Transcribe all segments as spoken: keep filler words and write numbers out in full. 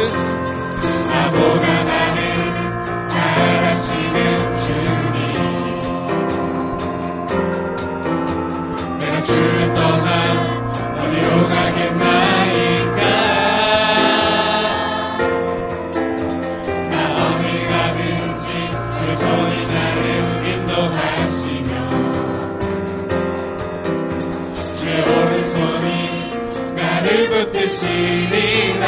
나보다 나를 잘 아시는 주님, 내가 주를 떠나 어디로 가겠나이까. 나 어디 가든지 주의 손이 나를 인도하시며 주의 오른손이 나를 붙드시리라.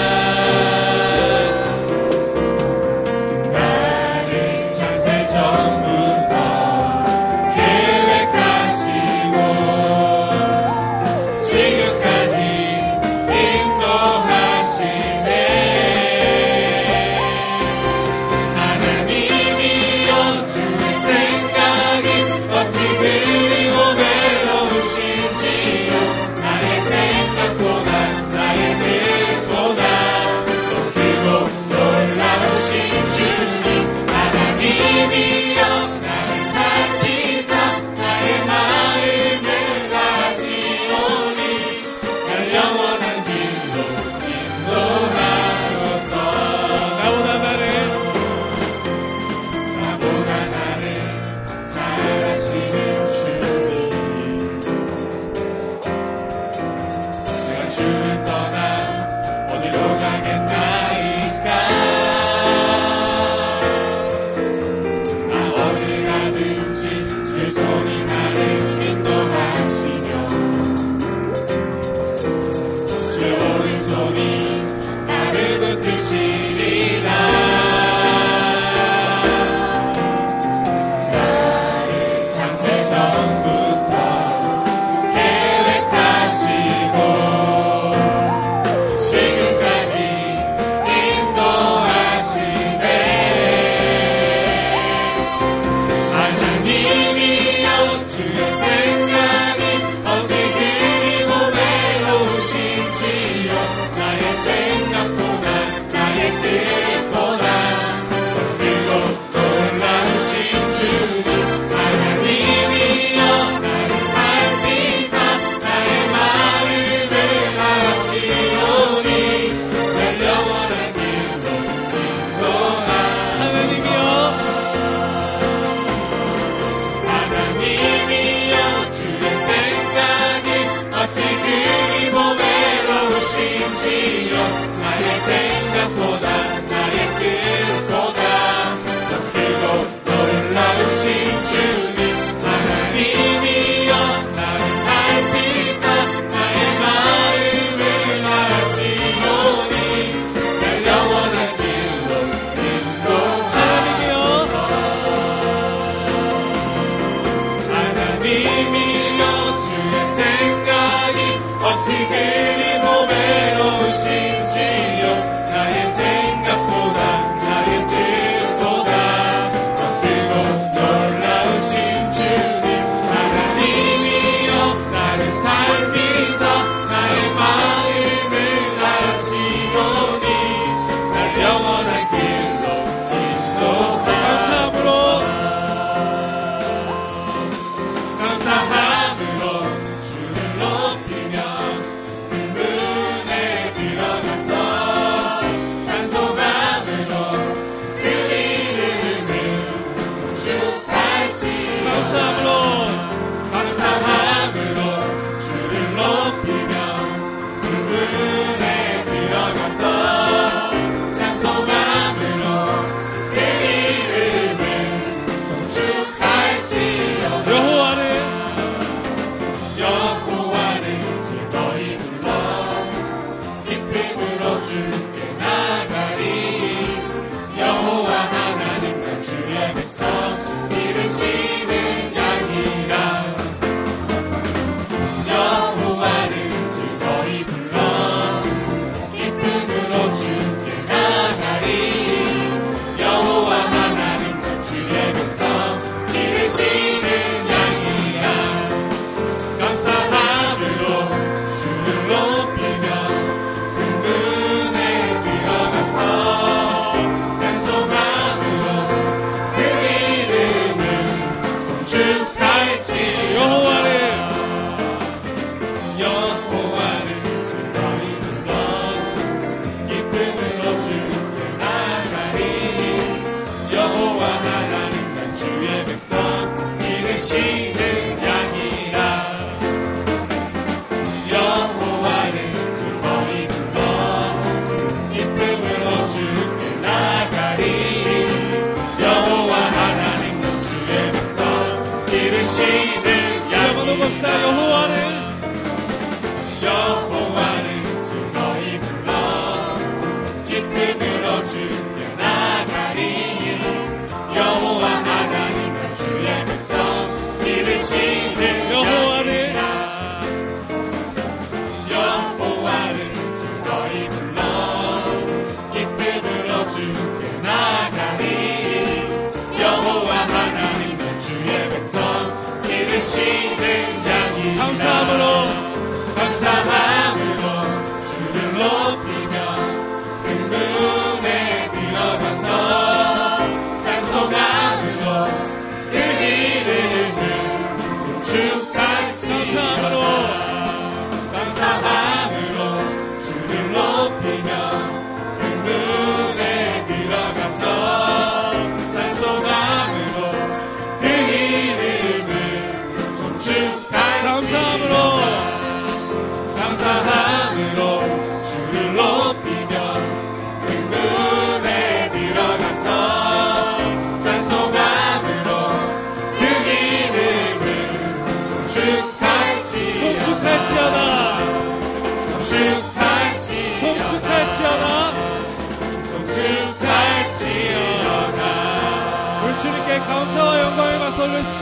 나를 창세 전부터 계획하시고 지금까지 인도하시네. 하나님이여 주의 생각이 어찌 그리고 외로우신지요. 나의 생각보다 나의 뜻보다 더 크고 놀라우신 주님, 하나님이여 나를 살피사 나의 마음을 아시오니 날 영원한 길로 인도하소서. 나보다 나를 나보다 나를 잘 아시는 주님, 내가 주를 떠나 어디로 가겠나이까. 나 어디 가든지 주의 손이 나를 인도하시며 주의 오른손이 나를 붙드시리라. 나를 창세 전부터 계획하시고 지금까지 인도하시네. 하나님이여 주의 생각이 어찌 그리고 외로우신지요. 나의 생각보다 나의 뜻보다 더 크고 놀라우신 주님, 하나님이여 나를 살피사 나의 마음을 아시오니 날 영원한 길로 인도하소서. 하나님이여 하나님이여 주의 생각이 어찌 그리고 외로우신지요. 나의 생각보다 나의 감사함으로 감사함으로 주를 높이며 흥분에 들어가서 찬송함으로 그 이름을 송축할지어다 송축할지어다 송축할지어다 송축할지어다 송축할지어다 우리 주님께 감사와 영광을 받소.